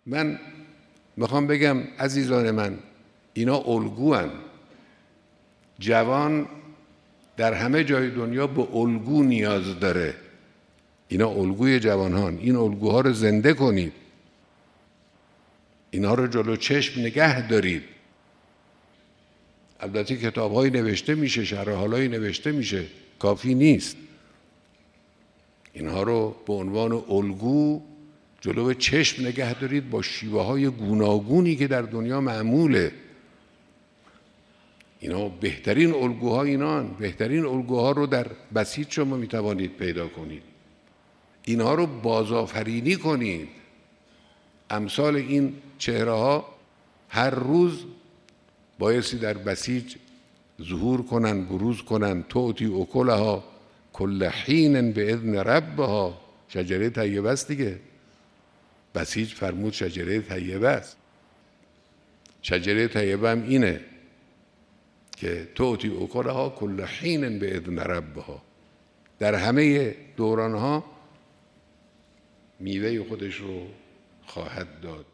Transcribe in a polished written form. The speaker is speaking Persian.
من میخوام بگم عزیزان من، اینا الگوان. جوان در همه جای دنیا به الگو نیاز داره. اینا الگوی جوانان. این الگوها رو زنده کنید، اینها رو جلو چشم نگه دارید. البته کتاب‌هایی نوشته میشه، شرح حالایی نوشته میشه، کافی نیست. اینها رو به عنوان الگو جلو چشم نگه دارید با شیوه‌های گوناگونی که در دنیا معموله. اینا بهترین الگوها اینان. بهترین الگوها رو در بسیط شما میتوانید پیدا کنید. اینها رو بازآفرینی کنید. امثال این چهره ها هر روز بایستی در بسیج ظهور کنن، بروز کنن. تؤتی اکلها کل حین باذن ربها. شجره طیبه است دیگه. بسیج فرمود شجره طیبه است. شجره طیبه هم اینه که تؤتی اکلها کل حین باذن ربها. در همه دورانها میوه خودش رو خواهد داد.